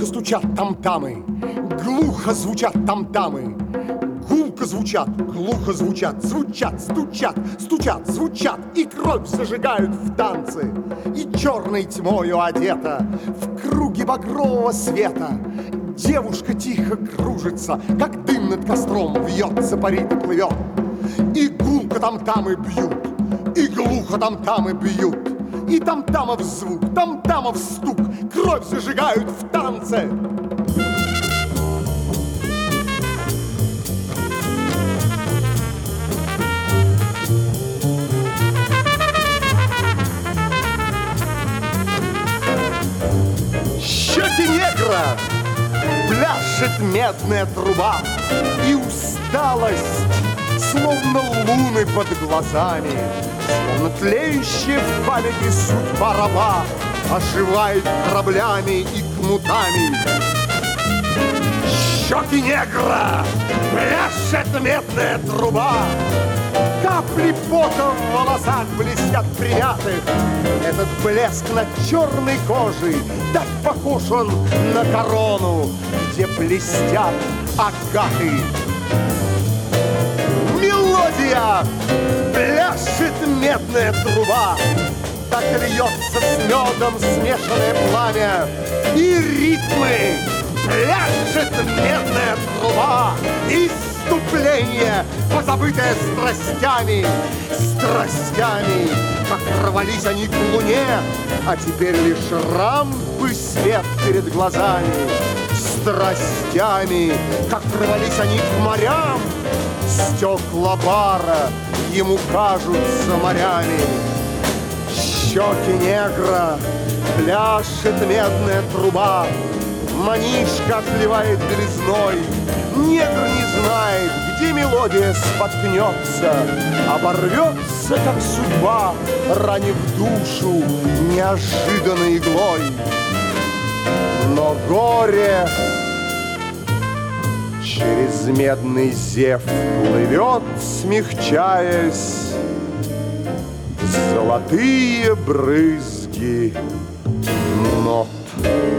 стучат там-тамы, глухо звучат там-тамы. Гулко звучат, глухо звучат, звучат, стучат, стучат, звучат, и кровь зажигают в танце, и черной тьмою одета в круге багрового света. Девушка тихо кружится, как дым над костром вьется, парит и плывет. И гулко там-тамы бьют, и глухо там-тамы бьют, и там-тамов звук, там-тамов стук, кровь зажигают в танце. Щеки негра пляшет медная труба, и усталость, словно луны под глазами, словно тлеющая в памяти судьба раба, оживает кораблями и кнутами. Щеки негра пляшет медная труба, капли пота в волосах блестят примятых. Этот блеск на черной коже, так похож он на корону, где блестят агаты. Мелодия пляшет медная труба, так льется с медом смешанное пламя. И ритмы пляшет медная труба, иступление, позабытое страстями, страстями, как рвались они к луне, а теперь лишь рампы свет перед глазами. Страстями, как рвались они к морям, стекла бара ему кажутся морями. Щеки негра пляшет медная труба, манишка отливает белизной. Негр не знает, где мелодия споткнется, оборвется, как судьба, ранив душу неожиданной иглой. Но горе через медный зев плывет, смягчаясь, золотые брызги нот.